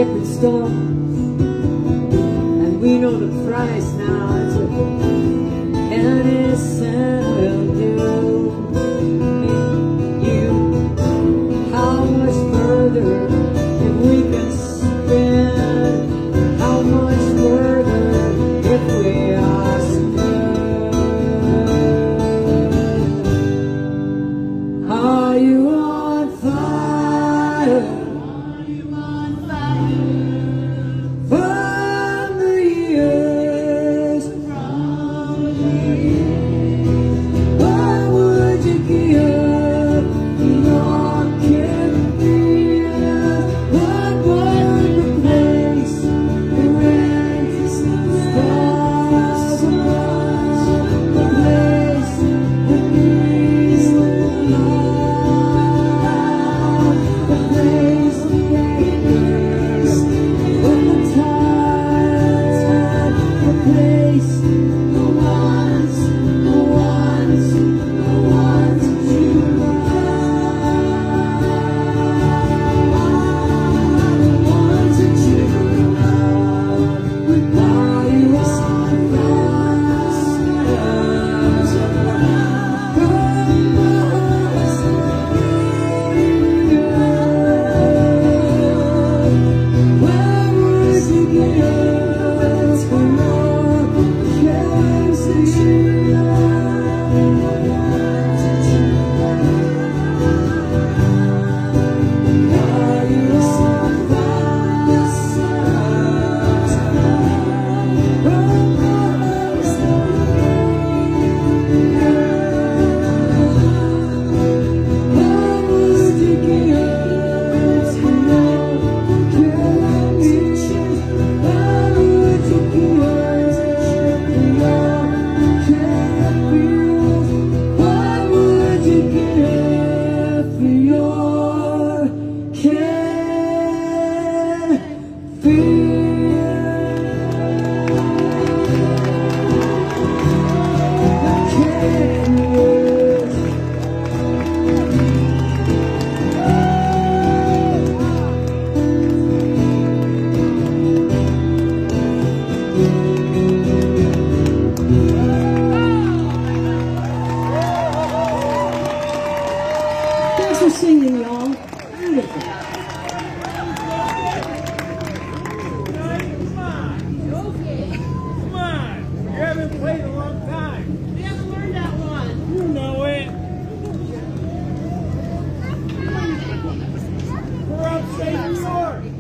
different stones, and we know the price now. It's what any sin will do. You, how much further if we can spin? How much further if we are spin? Are you on fire? Thanks for singing, y'all. Beautiful. Come on. You haven't played in a long time. We haven't learned that one. You know it. We're upstate New York.